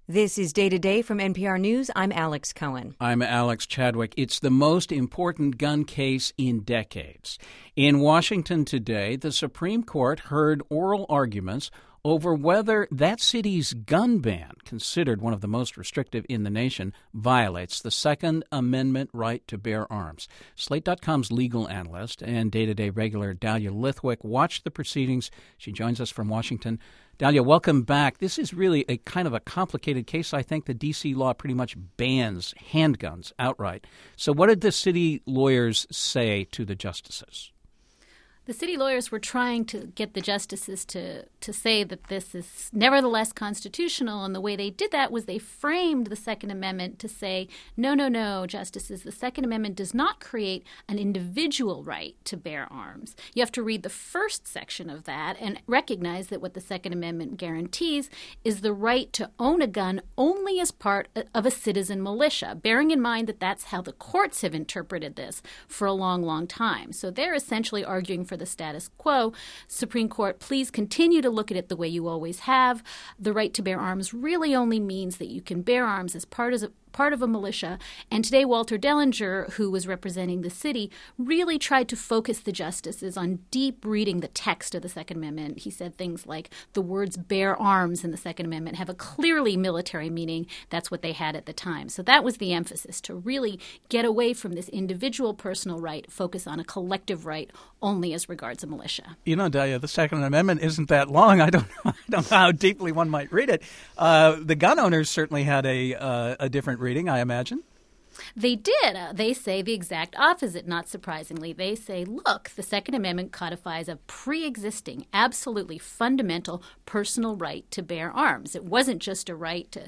This is Day to Day from NPR News. I'm Alex Cohen. I'm Alex Chadwick. It's the most important gun case in decades. In Washington today, the Supreme Court heard oral arguments over whether that city's gun ban, considered one of the most restrictive in the nation, violates the Second Amendment right to bear arms. Slate.com's legal analyst and day-to-day regular Dahlia Lithwick watched the proceedings. She joins us from Washington. Dahlia, welcome back. This is really a kind of a complicated case. I think the D.C. law pretty much bans handguns outright. So what did the city lawyers say to the justices? The city lawyers were trying to get the justices to say that this is nevertheless constitutional, and the way they did that was they framed the Second Amendment to say, no, justices, the Second Amendment does not create an individual right to bear arms. You have to read the first section of that and recognize that what the Second Amendment guarantees is the right to own a gun only as part of a citizen militia, bearing in mind that that's how the courts have interpreted this for a long, long time. So they're essentially arguing for the status quo. Supreme Court, please continue to look at it the way you always have. The right to bear arms really only means that you can bear arms as part of a militia. And today, Walter Dellinger, who was representing the city, really tried to focus the justices on deep reading the text of the Second Amendment. He said things like the words bear arms in the Second Amendment have a clearly military meaning. That's what they had at the time. So that was the emphasis, to really get away from this individual personal right, focus on a collective right only as regards a militia. You know, Dahlia, the Second Amendment isn't that long. I don't know how deeply one might read it. The gun owners certainly had a different reading, I imagine. They did. They say the exact opposite, not surprisingly. They say, look, the Second Amendment codifies a pre-existing, absolutely fundamental personal right to bear arms. It wasn't just a right to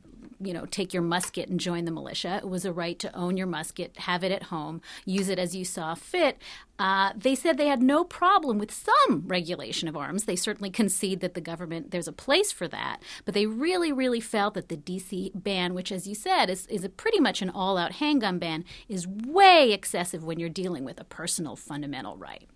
take your musket and join the militia. It was a right to own your musket, have it at home, use it as you saw fit. They said they had no problem with some regulation of arms. They certainly concede that the government, there's a place for that. But they really, really felt that the D.C. ban, which, as you said, is pretty much an all-out handgun ban, is way excessive when you're dealing with a personal fundamental right.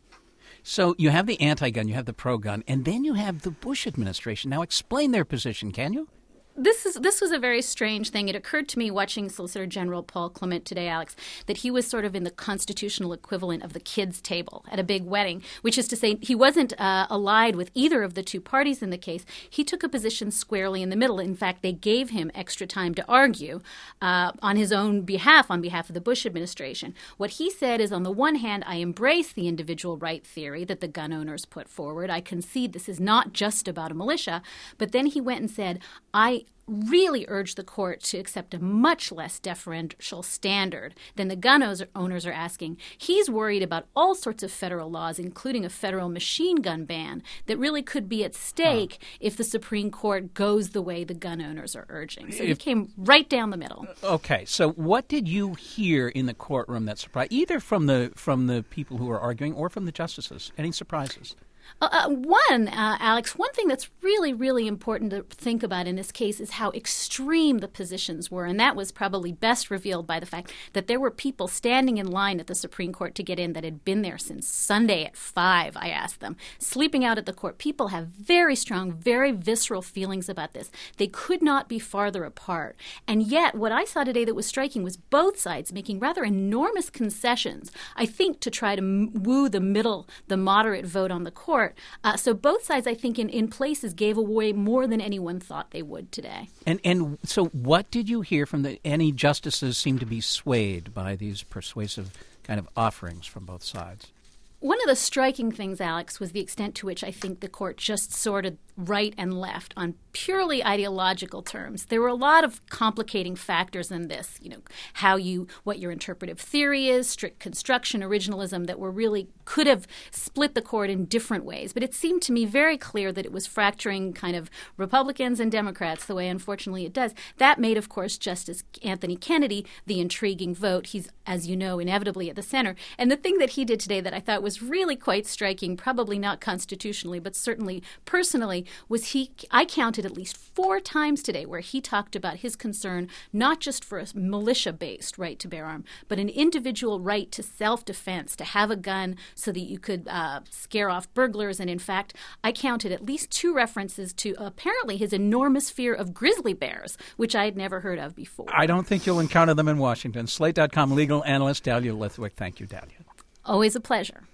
So you have the anti-gun, you have the pro-gun, and then you have the Bush administration. Now explain their position, can you? This was a very strange thing. It occurred to me watching Solicitor General Paul Clement today, Alex, that he was sort of in the constitutional equivalent of the kids' table at a big wedding, which is to say he wasn't allied with either of the two parties in the case. He took a position squarely in the middle. In fact, they gave him extra time to argue on his own behalf, on behalf of the Bush administration. What he said is, on the one hand, I embrace the individual right theory that the gun owners put forward. I concede this is not just about a militia. But then he went and said, I really urge the court to accept a much less deferential standard than the gun owners are asking. He's worried about all sorts of federal laws, including a federal machine gun ban that really could be at stake if the Supreme Court goes the way the gun owners are urging. So he came right down the middle. Okay, so what did you hear in the courtroom that surprised, either from the people who were arguing or from the justices? Any surprises? Alex, one thing that's really, really important to think about in this case is how extreme the positions were. And that was probably best revealed by the fact that there were people standing in line at the Supreme Court to get in that had been there since Sunday at 5, I asked them, sleeping out at the court. People have very strong, very visceral feelings about this. They could not be farther apart. And yet, what I saw today that was striking was both sides making rather enormous concessions, I think, to try to woo the moderate vote on the court. So both sides, I think, in places gave away more than anyone thought they would today. And so what did you hear from any justices seem to be swayed by these persuasive kind of offerings from both sides? One of the striking things, Alex, was the extent to which I think the court just sorted right and left on purely ideological terms. There were a lot of complicating factors in this, what your interpretive theory is, strict construction, originalism, that were really could have split the court in different ways. But it seemed to me very clear that it was fracturing kind of Republicans and Democrats the way, unfortunately, it does. That made, of course, Justice Anthony Kennedy the intriguing vote. He's, as you know, inevitably at the center. And the thing that he did today that I thought was really quite striking, probably not constitutionally, but certainly personally, was I counted counted at least 4 times today where he talked about his concern not just for a militia-based right to bear arms, but an individual right to self-defense, to have a gun so that you could scare off burglars. And in fact, I counted at least 2 references to apparently his enormous fear of grizzly bears, which I had never heard of before. I don't think you'll encounter them in Washington. Slate.com legal analyst Dahlia Lithwick. Thank you, Dahlia. Always a pleasure.